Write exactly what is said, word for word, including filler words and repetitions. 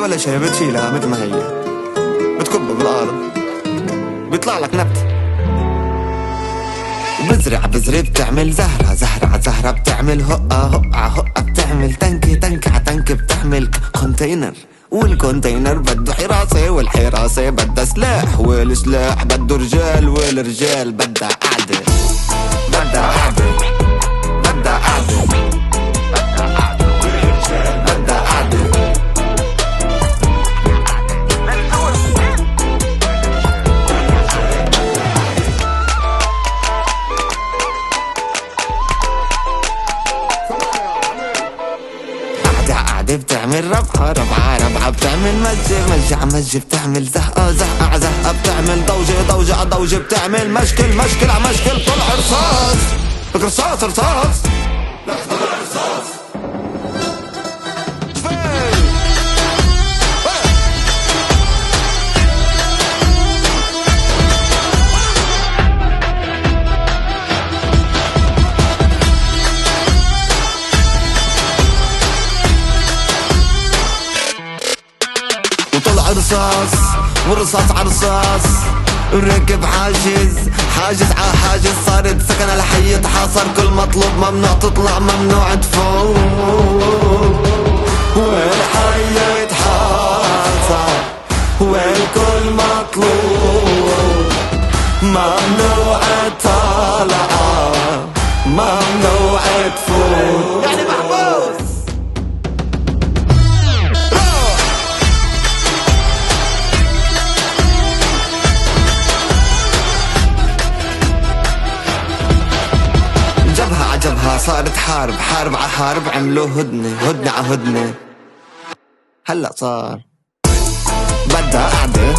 ولا شي، بتشيلها مثل ما هي، بتكبها بالارض بيطلع لك نبت. بزرع بزرع بتعمل زهرة، زهرة ع زهرة بتعمل هقة، هقة ع هقة بتعمل تنكة، تنكة ع تنكة بتعمل كونتينر. والكونتينر بده حراسة، والحراسة بدها سلاح، والسلاح بده رجال، والرجال بدها قعدة، بدها قعدة، بدها قعدة، بدها قعدة، بدها قعدة. قعدة بتعمل ربحة، ربحة ربحة بتعمل مجة، مجة ع مجة بتعمل زهقة، زهقة ع زهقة بتعمل ضوجة، ضوجة ع ضوجة بتعمل مشكل، مشكل ع مشكل طلع رصاص، لك رصاص رصاص، لك طلع رصاص. رصاص والرصاص عرصاص، وركب حاجز، حاجز ع حاجز، صارت سكن الحي حاصر، كل مطلوب ممنوع تطلع ممنوع تفوت، والحي يتحاصر، والكل مطلوب ممنوع تطلع ممنوع تفوت، يعني محبوس. جبهة صارت حارب، حارب ع حارب عملوا هدنة، هدنة ع هدنة. هلأ صار بدها قعدة،